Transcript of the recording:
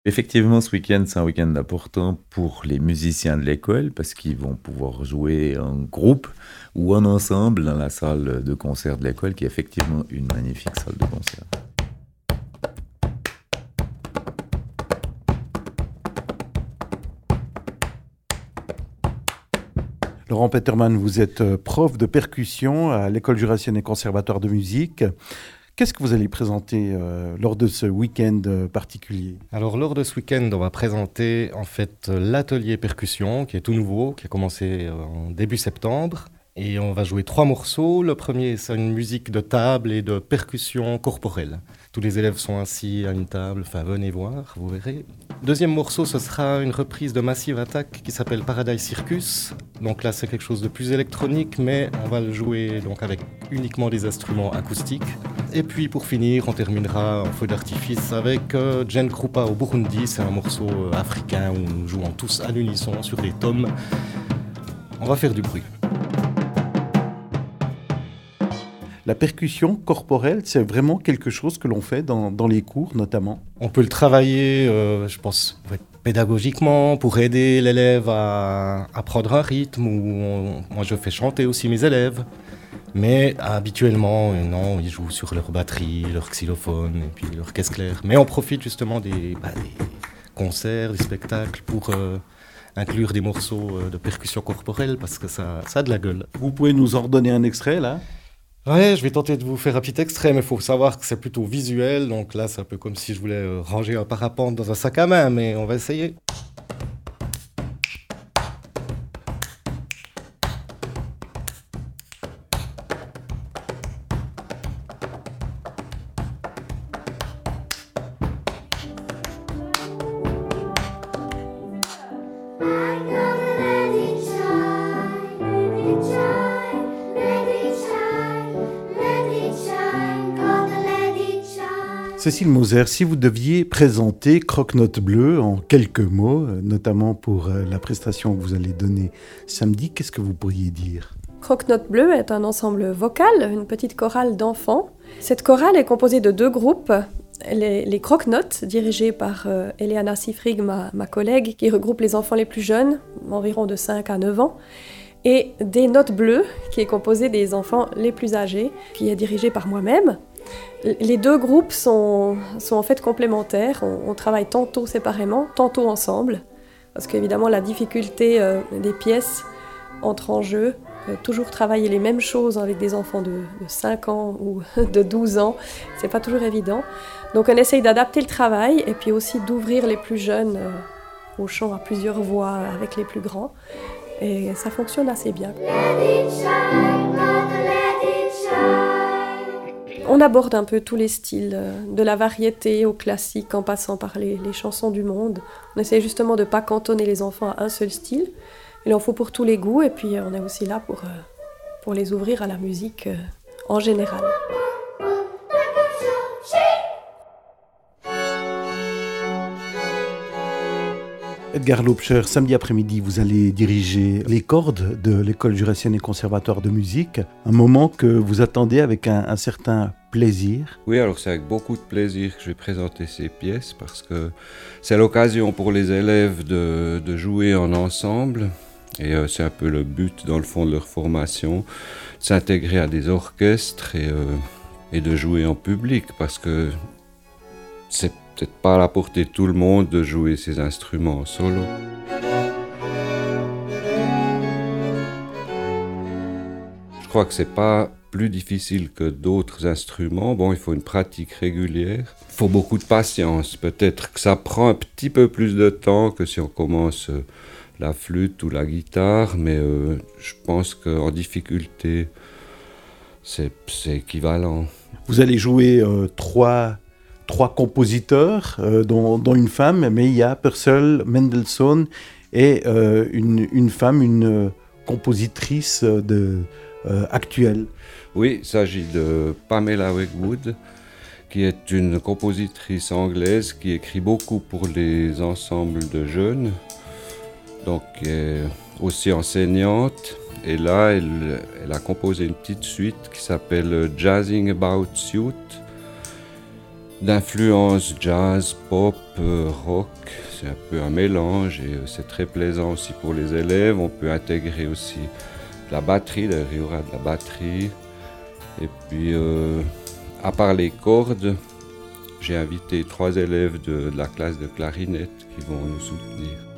Effectivement, ce week-end, c'est un week-end important pour les musiciens de l'école parce qu'ils vont pouvoir jouer en groupe ou en ensemble dans la salle de concert de l'école, qui est effectivement une magnifique salle de concert. Laurent Peterman, vous êtes prof de percussion à l'École jurassienne et conservatoire de musique. Qu'est-ce que vous allez présenter lors de ce week-end particulier? Alors lors de ce week-end, on va présenter en fait l'atelier percussion qui est tout nouveau, qui a commencé en début septembre. Et on va jouer 3 morceaux. Le premier, c'est une musique de table et de percussion corporelle. Tous les élèves sont assis à une table, enfin venez voir, vous verrez. Deuxième morceau, ce sera une reprise de Massive Attack qui s'appelle Paradise Circus. Donc là, c'est quelque chose de plus électronique, mais on va le jouer donc avec uniquement des instruments acoustiques. Et puis pour finir, on terminera en feu d'artifice avec Jen Krupa au Burundi. C'est un morceau africain où nous jouons tous à l'unisson sur des tomes. On va faire du bruit. La percussion corporelle, c'est vraiment quelque chose que l'on fait dans les cours notamment. On peut le travailler, je pense, pédagogiquement pour aider l'élève à prendre un rythme. Moi, je fais chanter aussi mes élèves. Mais habituellement, non, ils jouent sur leur batterie, leur xylophone et puis leur caisse claire. Mais on profite justement des concerts, des spectacles pour inclure des morceaux de percussion corporelle parce que ça a de la gueule. Vous pouvez nous en redonner un extrait là? Ouais, je vais tenter de vous faire un petit extrait, mais il faut savoir que c'est plutôt visuel. Donc là, c'est un peu comme si je voulais ranger un parapente dans un sac à main, mais on va essayer. Cécile Moser, si vous deviez présenter Croque-Note Bleu en quelques mots, notamment pour la prestation que vous allez donner samedi, qu'est-ce que vous pourriez dire? Croque-Note Bleu est un ensemble vocal, une petite chorale d'enfants. Cette chorale est composée de 2 groupes. Les Croque-Notes, dirigés par Eleana Sifrig, ma collègue, qui regroupe les enfants les plus jeunes, environ de 5 à 9 ans, et des Notes Bleues, qui est composé des enfants les plus âgés, qui est dirigé par moi-même. Les 2 groupes sont en fait complémentaires. On travaille tantôt séparément, tantôt ensemble, parce qu'évidemment la difficulté des pièces entre en jeu. Toujours travailler les mêmes choses avec des enfants de 5 ans ou de 12 ans, c'est pas toujours évident. Donc on essaye d'adapter le travail et puis aussi d'ouvrir les plus jeunes au chant à plusieurs voix avec les plus grands. Et ça fonctionne assez bien. On aborde un peu tous les styles, de la variété au classique en passant par les chansons du monde. On essaie justement de ne pas cantonner les enfants à un seul style. Il en faut pour tous les goûts et puis on est aussi là pour les ouvrir à la musique en général. Edgar Laubscher, samedi après-midi, vous allez diriger les cordes de l'École jurassienne et conservatoire de musique, un moment que vous attendez avec un certain plaisir. Oui, alors c'est avec beaucoup de plaisir que je vais présenter ces pièces parce que c'est l'occasion pour les élèves de jouer en ensemble et c'est un peu le but dans le fond de leur formation, de s'intégrer à des orchestres et de jouer en public parce que c'est peut-être pas à la portée de tout le monde de jouer ces instruments en solo. Je crois que c'est pas plus difficile que d'autres instruments. Bon, il faut une pratique régulière. Il faut beaucoup de patience. Peut-être que ça prend un petit peu plus de temps que si on commence la flûte ou la guitare, mais je pense qu'en difficulté, c'est équivalent. Vous allez jouer trois compositeurs, dont une femme, mais il y a Purcell, Mendelssohn et une femme, une compositrice actuelle. Oui, il s'agit de Pamela Wegwood, qui est une compositrice anglaise qui écrit beaucoup pour les ensembles de jeunes, donc est aussi enseignante. Et là, elle a composé une petite suite qui s'appelle Jazzing About Suit. d'influence jazz, pop, rock. C'est un peu un mélange et c'est très plaisant aussi pour les élèves. On peut intégrer aussi la batterie, d'ailleurs il y aura de la batterie. Et puis, à part les cordes, j'ai invité 3 élèves de la classe de clarinette qui vont nous soutenir.